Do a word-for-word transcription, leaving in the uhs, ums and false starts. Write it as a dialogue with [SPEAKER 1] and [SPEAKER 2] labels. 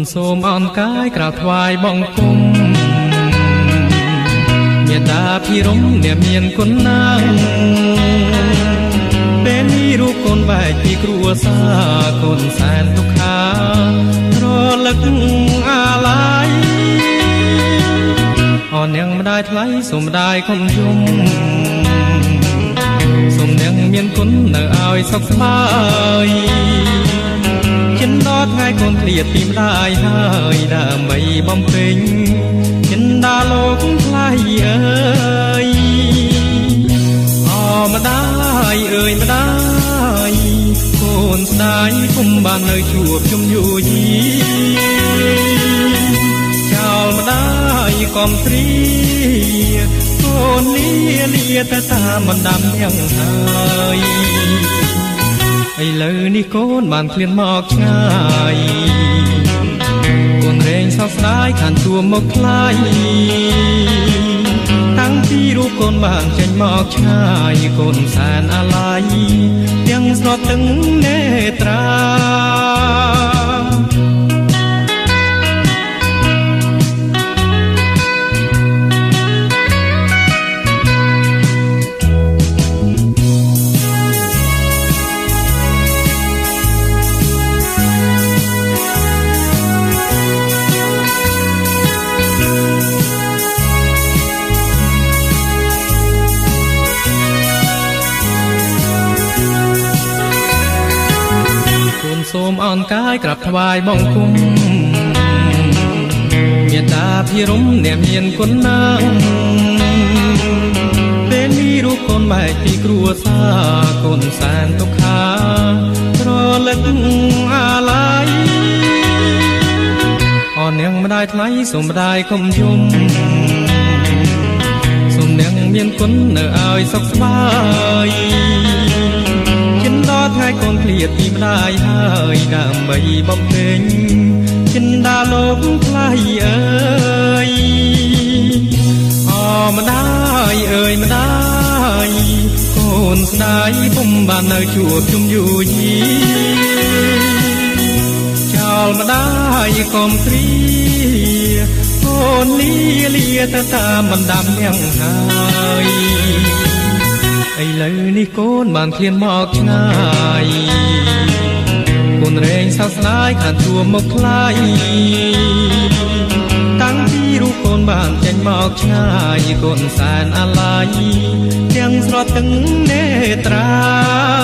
[SPEAKER 1] សូមអនកាយក្រាបថ្វាយបង្គំមេត្តាភិរមអ្នកមានគុណណាស់ពេលនេះរូបកូនបែកពីគ្រួសារកូនសែនទុក្ខារលឹកអាឡ័យអូននាងម្ដាយថ្លៃសូមម្ដាយកុំយំសូមនាងមានគុណនៅឲ្យសុខស្បើយចិនដល់ថ្ងៃកូនឃ្លាតពីម្ដាយហើយដើម្បីបំពេញចិនដល់លោកថ្លៃអើយអូម្ដាយអើយម្ដាយកូនស្ដាយគុំបាននៅជួបជុំយូរយីចោលម្ដាយកុំទ្រាកូនលាលាតែតាមមិនដាំយ៉ាងហើយឥឡូវនេះកូនបានឃ្លានមកឆ្ងាយកូនរែងសោកស្ដាយខានទួមកថ្លៃតាំងពីរូបកូនបានចេញមកឆ្ងាយកូនសែនអាឡ័យទាំងស្នត់ទាំងនេត្រាសូមអនកាយក្រាបថ្វាយបង្គំមេត្តាភិរមអ្នកមានគុណណាស់ពេលនេះរូបកូនបែកពីគ្រួសារកូនសែនទុក្ខារលឹកអាឡ័យអូននាងម្ដាយថ្លៃសូមម្ដាយកុំយំសូមនាងមានគុណនៅឲ្យសុខស្បើយដល់ថ្ងៃកូនឃ្លាតពីម្ដាយហើយដើម្បីបំពេញចិនដាលោកថ្លៃអើយអូម្ដាយអើយម្ដាយកូនស្ដាយពុំបាននៅជួបជុំយូរយីចោលម្ដាយកុំទ្រាកូនលាលាតែតាមមិនដាំយ៉ាងហើយឥឡូវនេះកូនបានឃ្លានមកឆ្ងាយកូនរែងសោកស្ដាយខានទួមកថ្លៃតាំងពីរូបកូនបានចេញមកឆ្ងាយកូនសែនអាឡ័យទាំងស្រស់ទាំងនេត្រា